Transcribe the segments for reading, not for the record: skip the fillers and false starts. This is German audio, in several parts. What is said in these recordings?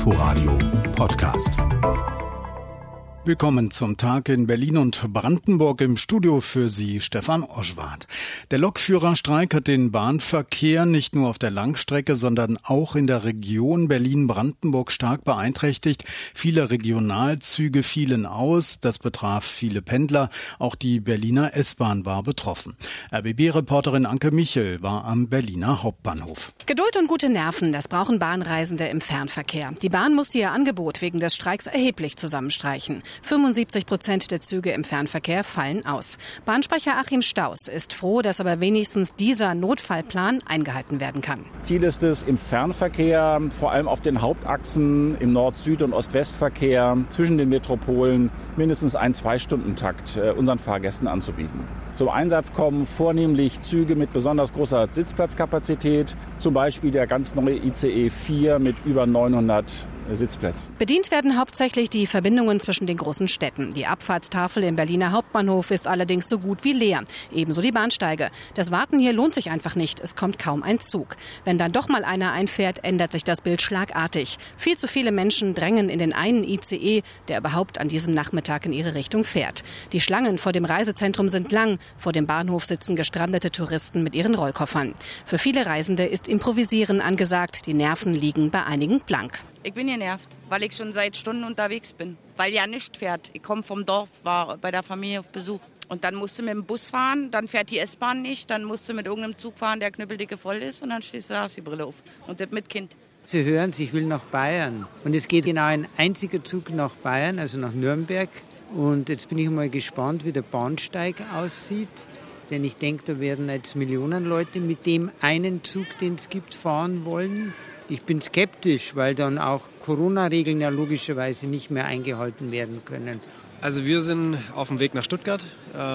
Inforadio Podcast. Willkommen zum Tag in Berlin und Brandenburg. Im Studio für Sie Stefan Oschwart. Der Lokführerstreik hat den Bahnverkehr nicht nur auf der Langstrecke, sondern auch in der Region Berlin-Brandenburg stark beeinträchtigt. Viele Regionalzüge fielen aus. Das betraf viele Pendler. Auch die Berliner S-Bahn war betroffen. RBB-Reporterin Anke Michel war am Berliner Hauptbahnhof. Geduld und gute Nerven, das brauchen Bahnreisende im Fernverkehr. Die Bahn musste ihr Angebot wegen des Streiks erheblich zusammenstreichen. 75% der Züge im Fernverkehr fallen aus. Bahnsprecher Achim Staus ist froh, dass aber wenigstens dieser Notfallplan eingehalten werden kann. Ziel ist es, im Fernverkehr, vor allem auf den Hauptachsen, im Nord-Süd- und Ost-West-Verkehr zwischen den Metropolen mindestens einen 2-Stunden-Takt unseren Fahrgästen anzubieten. Zum Einsatz kommen vornehmlich Züge mit besonders großer Sitzplatzkapazität, zum Beispiel der ganz neue ICE 4 mit über 900 Sitzplätzen. Bedient werden hauptsächlich die Verbindungen zwischen den großen Städten. Die Abfahrtstafel im Berliner Hauptbahnhof ist allerdings so gut wie leer. Ebenso die Bahnsteige. Das Warten hier lohnt sich einfach nicht. Es kommt kaum ein Zug. Wenn dann doch mal einer einfährt, ändert sich das Bild schlagartig. Viel zu viele Menschen drängen in den einen ICE, der überhaupt an diesem Nachmittag in ihre Richtung fährt. Die Schlangen vor dem Reisezentrum sind lang. Vor dem Bahnhof sitzen gestrandete Touristen mit ihren Rollkoffern. Für viele Reisende ist Improvisieren angesagt. Die Nerven liegen bei einigen blank. Ich bin genervt, weil ich schon seit Stunden unterwegs bin, weil ja nichts fährt. Ich komme vom Dorf, war bei der Familie auf Besuch. Und dann musst du mit dem Bus fahren, dann fährt die S-Bahn nicht, dann musst du mit irgendeinem Zug fahren, der knüppeldicke voll ist und dann stehst du da, hast die Brille auf und das mit Kind. Sie hören, ich will nach Bayern. Und es geht genau ein einziger Zug nach Bayern, also nach Nürnberg. Und jetzt bin ich mal gespannt, wie der Bahnsteig aussieht. Denn ich denke, da werden jetzt Millionen Leute mit dem einen Zug, den es gibt, fahren wollen. Ich bin skeptisch, weil dann auch Corona-Regeln ja logischerweise nicht mehr eingehalten werden können. Also wir sind auf dem Weg nach Stuttgart.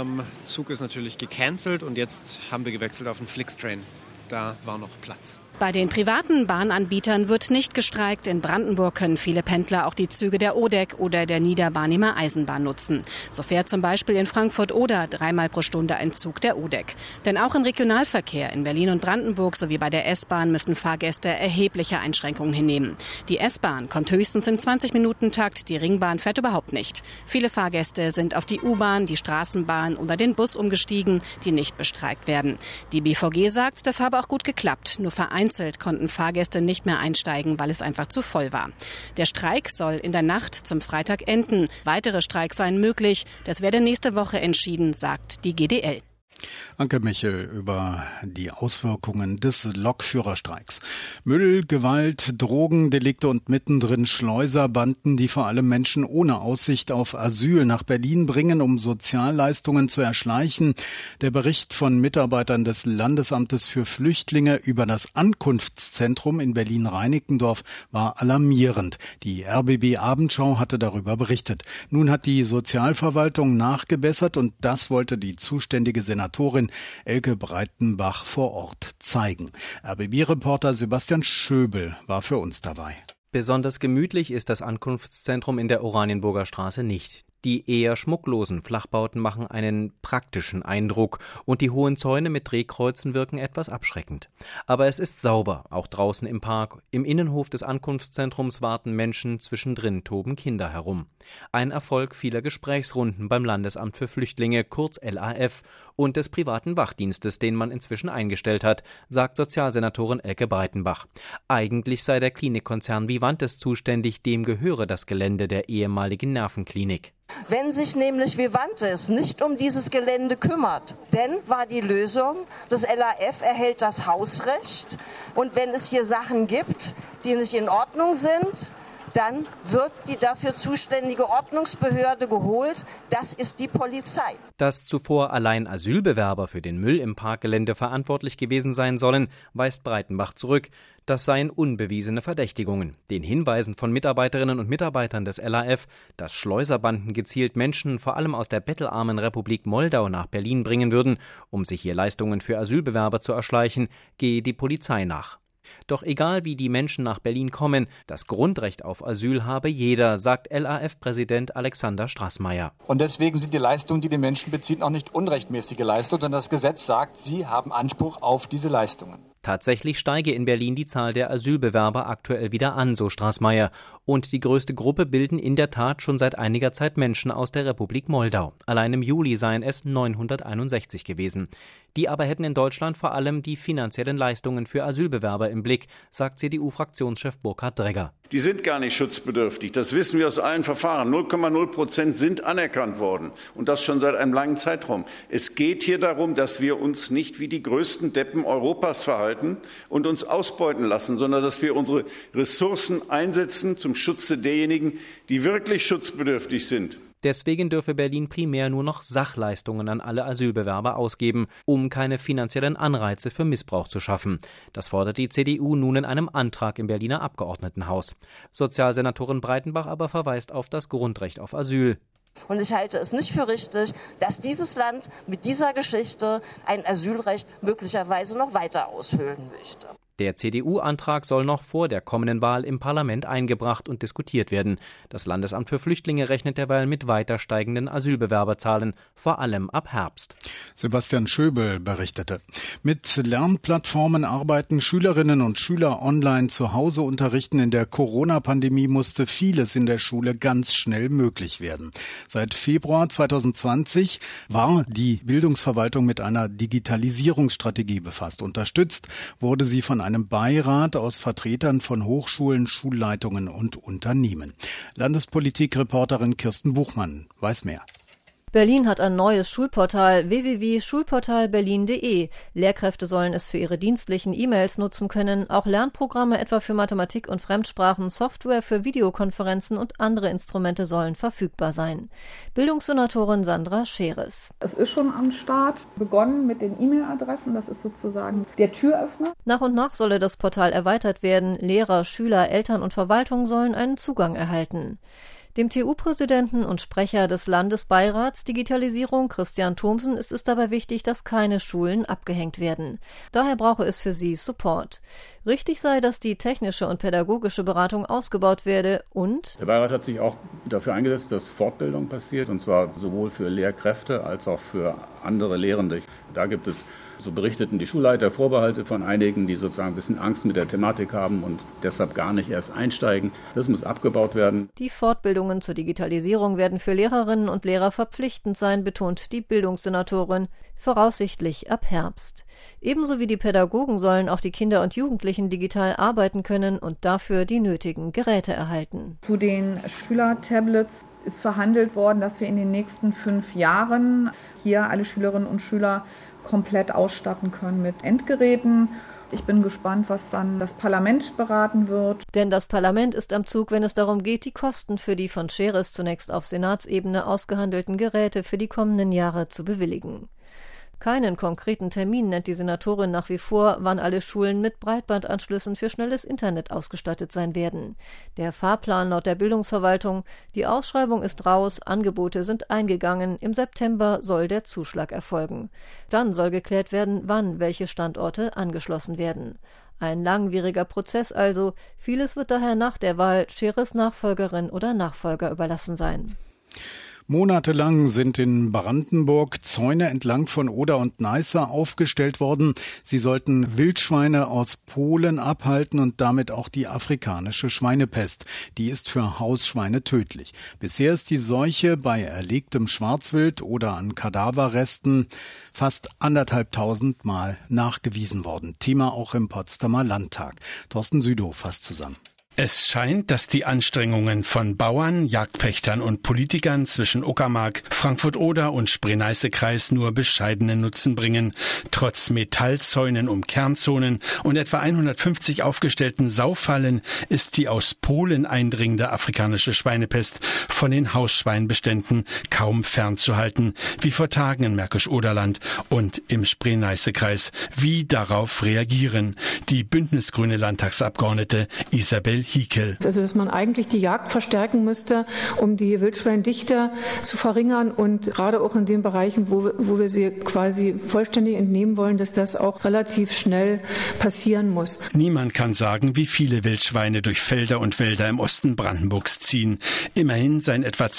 Zug ist natürlich gecancelt und jetzt haben wir gewechselt auf den Flixtrain. Da war noch Platz. Bei den privaten Bahnanbietern wird nicht gestreikt. In Brandenburg können viele Pendler auch die Züge der ODEC oder der Niederbarnimer Eisenbahn nutzen. So fährt zum Beispiel in Frankfurt-Oder 3-mal pro Stunde ein Zug der ODEC. Denn auch im Regionalverkehr in Berlin und Brandenburg sowie bei der S-Bahn müssen Fahrgäste erhebliche Einschränkungen hinnehmen. Die S-Bahn kommt höchstens im 20-Minuten-Takt, die Ringbahn fährt überhaupt nicht. Viele Fahrgäste sind auf die U-Bahn, die Straßenbahn oder den Bus umgestiegen, die nicht bestreikt werden. Die BVG sagt, das habe auch gut geklappt. Nur vereinzelt konnten Fahrgäste nicht mehr einsteigen, weil es einfach zu voll war. Der Streik soll in der Nacht zum Freitag enden. Weitere Streiks seien möglich. Das werde nächste Woche entschieden, sagt die GDL. Anke Michel über die Auswirkungen des Lokführerstreiks. Müll, Gewalt, Drogendelikte und mittendrin Schleuserbanden, die vor allem Menschen ohne Aussicht auf Asyl nach Berlin bringen, um Sozialleistungen zu erschleichen. Der Bericht von Mitarbeitern des Landesamtes für Flüchtlinge über das Ankunftszentrum in Berlin-Reinickendorf war alarmierend. Die RBB Abendschau hatte darüber berichtet. Nun hat die Sozialverwaltung nachgebessert und das wollte die zuständige Senatorin Elke Breitenbach vor Ort zeigen. RBB-Reporter Sebastian Schöbel war für uns dabei. Besonders gemütlich ist das Ankunftszentrum in der Oranienburger Straße nicht. Die eher schmucklosen Flachbauten machen einen praktischen Eindruck und die hohen Zäune mit Drehkreuzen wirken etwas abschreckend. Aber es ist sauber, auch draußen im Park. Im Innenhof des Ankunftszentrums warten Menschen, zwischendrin toben Kinder herum. Ein Erfolg vieler Gesprächsrunden beim Landesamt für Flüchtlinge, kurz LAF, und des privaten Wachdienstes, den man inzwischen eingestellt hat, sagt Sozialsenatorin Elke Breitenbach. Eigentlich sei der Klinikkonzern Vivantes zuständig, dem gehöre das Gelände der ehemaligen Nervenklinik. Wenn sich nämlich Vivantes nicht um dieses Gelände kümmert, dann war die Lösung, das LAF erhält das Hausrecht und wenn es hier Sachen gibt, die nicht in Ordnung sind, dann wird die dafür zuständige Ordnungsbehörde geholt. Das ist die Polizei. Dass zuvor allein Asylbewerber für den Müll im Parkgelände verantwortlich gewesen sein sollen, weist Breitenbach zurück. Das seien unbewiesene Verdächtigungen. Den Hinweisen von Mitarbeiterinnen und Mitarbeitern des LAF, dass Schleuserbanden gezielt Menschen vor allem aus der bettelarmen Republik Moldau nach Berlin bringen würden, um sich hier Leistungen für Asylbewerber zu erschleichen, gehe die Polizei nach. Doch egal wie die Menschen nach Berlin kommen, das Grundrecht auf Asyl habe jeder, sagt LAF-Präsident Alexander Straßmeier. Und deswegen sind die Leistungen, die die Menschen beziehen, auch nicht unrechtmäßige Leistungen, sondern das Gesetz sagt, sie haben Anspruch auf diese Leistungen. Tatsächlich steige in Berlin die Zahl der Asylbewerber aktuell wieder an, so Straßmeier. Und die größte Gruppe bilden in der Tat schon seit einiger Zeit Menschen aus der Republik Moldau. Allein im Juli seien es 961 gewesen. Die aber hätten in Deutschland vor allem die finanziellen Leistungen für Asylbewerber im Blick, sagt CDU-Fraktionschef Burkhard Dregger. Die sind gar nicht schutzbedürftig. Das wissen wir aus allen Verfahren. 0,0% sind anerkannt worden. Und das schon seit einem langen Zeitraum. Es geht hier darum, dass wir uns nicht wie die größten Deppen Europas verhalten und uns ausbeuten lassen, sondern dass wir unsere Ressourcen einsetzen zum Schutze derjenigen, die wirklich schutzbedürftig sind. Deswegen dürfe Berlin primär nur noch Sachleistungen an alle Asylbewerber ausgeben, um keine finanziellen Anreize für Missbrauch zu schaffen. Das fordert die CDU nun in einem Antrag im Berliner Abgeordnetenhaus. Sozialsenatorin Breitenbach aber verweist auf das Grundrecht auf Asyl. Und ich halte es nicht für richtig, dass dieses Land mit dieser Geschichte ein Asylrecht möglicherweise noch weiter aushöhlen möchte. Der CDU-Antrag soll noch vor der kommenden Wahl im Parlament eingebracht und diskutiert werden. Das Landesamt für Flüchtlinge rechnet derweil mit weiter steigenden Asylbewerberzahlen, vor allem ab Herbst. Sebastian Schöbel berichtete. Mit Lernplattformen arbeiten Schülerinnen und Schüler online zu Hause unterrichten. In der Corona-Pandemie musste vieles in der Schule ganz schnell möglich werden. Seit Februar 2020 war die Bildungsverwaltung mit einer Digitalisierungsstrategie befasst. Unterstützt wurde sie von einem Beirat aus Vertretern von Hochschulen, Schulleitungen und Unternehmen. Landespolitik-Reporterin Kirsten Buchmann weiß mehr. Berlin hat ein neues Schulportal www.schulportalberlin.de. Lehrkräfte sollen es für ihre dienstlichen E-Mails nutzen können. Auch Lernprogramme etwa für Mathematik und Fremdsprachen, Software für Videokonferenzen und andere Instrumente sollen verfügbar sein. Bildungssenatorin Sandra Scheres. Es ist schon am Start, begonnen mit den E-Mail-Adressen. Das ist sozusagen der Türöffner. Nach und nach solle das Portal erweitert werden. Lehrer, Schüler, Eltern und Verwaltung sollen einen Zugang erhalten. Dem TU-Präsidenten und Sprecher des Landesbeirats Digitalisierung, Christian Thomsen, ist es dabei wichtig, dass keine Schulen abgehängt werden. Daher brauche es für sie Support. Richtig sei, dass die technische und pädagogische Beratung ausgebaut werde und der Beirat hat sich auch dafür eingesetzt, dass Fortbildung passiert, und zwar sowohl für Lehrkräfte als auch für andere Lehrende. Da gibt es, so berichteten die Schulleiter, Vorbehalte von einigen, die sozusagen ein bisschen Angst mit der Thematik haben und deshalb gar nicht erst einsteigen. Das muss abgebaut werden. Die Fortbildungen zur Digitalisierung werden für Lehrerinnen und Lehrer verpflichtend sein, betont die Bildungssenatorin, voraussichtlich ab Herbst. Ebenso wie die Pädagogen sollen auch die Kinder und Jugendlichen digital arbeiten können und dafür die nötigen Geräte erhalten. Zu den Schülertablets ist verhandelt worden, dass wir in den nächsten 5 Jahren hier alle Schülerinnen und Schüler komplett ausstatten können mit Endgeräten. Ich bin gespannt, was dann das Parlament beraten wird. Denn das Parlament ist am Zug, wenn es darum geht, die Kosten für die von Scheres zunächst auf Senatsebene ausgehandelten Geräte für die kommenden Jahre zu bewilligen. Keinen konkreten Termin nennt die Senatorin nach wie vor, wann alle Schulen mit Breitbandanschlüssen für schnelles Internet ausgestattet sein werden. Der Fahrplan laut der Bildungsverwaltung: die Ausschreibung ist raus, Angebote sind eingegangen, im September soll der Zuschlag erfolgen. Dann soll geklärt werden, wann welche Standorte angeschlossen werden. Ein langwieriger Prozess also, vieles wird daher nach der Wahl Scheres Nachfolgerin oder Nachfolger überlassen sein. Monatelang sind in Brandenburg Zäune entlang von Oder und Neiße aufgestellt worden. Sie sollten Wildschweine aus Polen abhalten und damit auch die afrikanische Schweinepest. Die ist für Hausschweine tödlich. Bisher ist die Seuche bei erlegtem Schwarzwild oder an Kadaverresten fast 1.500 Mal nachgewiesen worden. Thema auch im Potsdamer Landtag. Thorsten Südow fasst zusammen. Es scheint, dass die Anstrengungen von Bauern, Jagdpächtern und Politikern zwischen Uckermark, Frankfurt-Oder und Spree-Neiße-Kreis nur bescheidenen Nutzen bringen. Trotz Metallzäunen um Kernzonen und etwa 150 aufgestellten Saufallen ist die aus Polen eindringende afrikanische Schweinepest von den Hausschweinbeständen kaum fernzuhalten, wie vor Tagen in Märkisch-Oderland und im Spree-Neiße-Kreis. Wie darauf reagieren die bündnisgrüne Landtagsabgeordnete Isabel Hiekel. Also dass man eigentlich die Jagd verstärken müsste, um die Wildschweindichte zu verringern und gerade auch in den Bereichen, wo wir sie quasi vollständig entnehmen wollen, dass das auch relativ schnell passieren muss. Niemand kann sagen, wie viele Wildschweine durch Felder und Wälder im Osten Brandenburgs ziehen. Immerhin seien etwa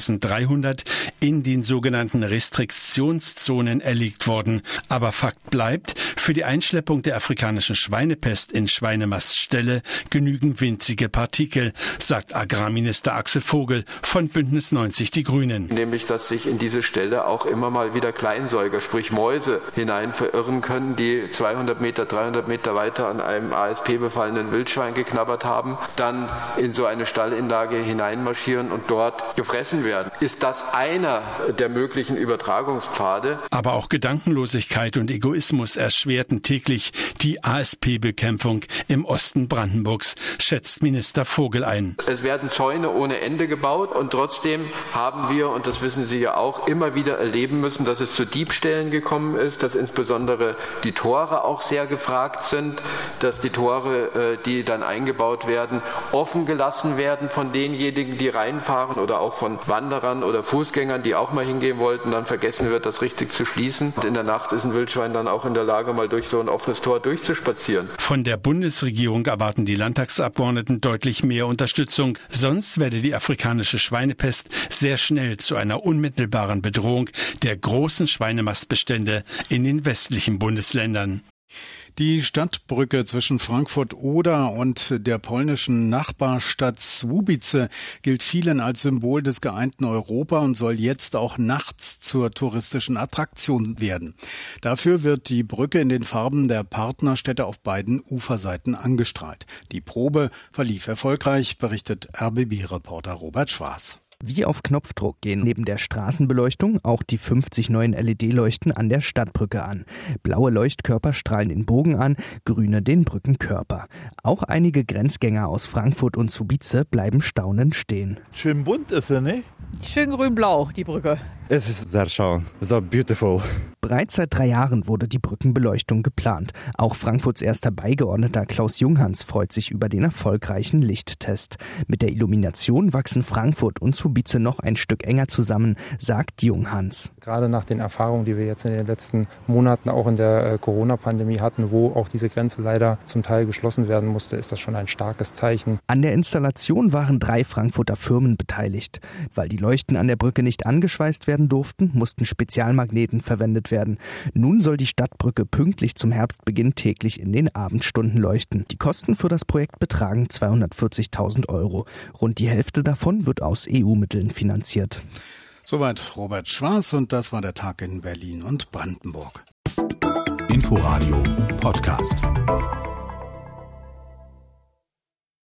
2300 in den sogenannten Restriktionszonen erlegt worden. Aber Fakt bleibt, für die Einschleppung der afrikanischen Schweinepest in Schweinemastställe genügen winzige Partikel, sagt Agrarminister Axel Vogel von Bündnis 90 Die Grünen. Nämlich, dass sich in diese Ställe auch immer mal wieder Kleinsäuger, sprich Mäuse, hinein verirren können, die 200 Meter, 300 Meter weiter an einem ASP-befallenen Wildschwein geknabbert haben, dann in so eine Stallinlage hineinmarschieren und dort gefressen werden. Ist das einer der möglichen Übertragungspfade? Aber auch Gedankenlosigkeit und Egoismus erschwerten täglich die ASP-Bekämpfung im Osten Brandenburgs, schätzt Minister Vogel ein. Es werden Zäune ohne Ende gebaut und trotzdem haben wir, und das wissen Sie ja auch, immer wieder erleben müssen, dass es zu Diebstählen gekommen ist, dass insbesondere die Tore auch sehr gefragt sind, dass die Tore, die dann eingebaut werden, offen gelassen werden von denjenigen, die reinfahren oder auch von Wanderern oder Fußgängern, die auch mal hingehen wollten, dann vergessen wird, das richtig zu schließen. Und in der Nacht ist ein Wildschwein dann auch in der Lage, mal durch so ein offenes Tor durchzuspazieren. Von der Bundesregierung erwarten die Landtagsabgeordneten deutlich mehr Unterstützung. Sonst werde die afrikanische Schweinepest sehr schnell zu einer unmittelbaren Bedrohung der großen Schweinemastbestände in den westlichen Bundesländern. Die Stadtbrücke zwischen Frankfurt-Oder und der polnischen Nachbarstadt Słubice gilt vielen als Symbol des geeinten Europa und soll jetzt auch nachts zur touristischen Attraktion werden. Dafür wird die Brücke in den Farben der Partnerstädte auf beiden Uferseiten angestrahlt. Die Probe verlief erfolgreich, berichtet RBB-Reporter Robert Schwarz. Wie auf Knopfdruck gehen neben der Straßenbeleuchtung auch die 50 neuen LED-Leuchten an der Stadtbrücke an. Blaue Leuchtkörper strahlen den Bogen an, grüne den Brückenkörper. Auch einige Grenzgänger aus Frankfurt und Słubice bleiben staunend stehen. Schön bunt ist sie, ne? Schön grün-blau, die Brücke. Es ist sehr schön, so beautiful. Bereits seit 3 Jahren wurde die Brückenbeleuchtung geplant. Auch Frankfurts erster Beigeordneter Klaus Junghans freut sich über den erfolgreichen Lichttest. Mit der Illumination wachsen Frankfurt und Słubice noch ein Stück enger zusammen, sagt Junghans. Gerade nach den Erfahrungen, die wir jetzt in den letzten Monaten auch in der Corona-Pandemie hatten, wo auch diese Grenze leider zum Teil geschlossen werden musste, ist das schon ein starkes Zeichen. An der Installation waren 3 Frankfurter Firmen beteiligt. Weil die Leuchten an der Brücke nicht angeschweißt werden durften, mussten Spezialmagneten verwendet werden. Nun soll die Stadtbrücke pünktlich zum Herbstbeginn täglich in den Abendstunden leuchten. Die Kosten für das Projekt betragen 240.000 €. Rund die Hälfte davon wird aus EU-Mitteln finanziert. Soweit Robert Schwarz und das war der Tag in Berlin und Brandenburg. Inforadio Podcast.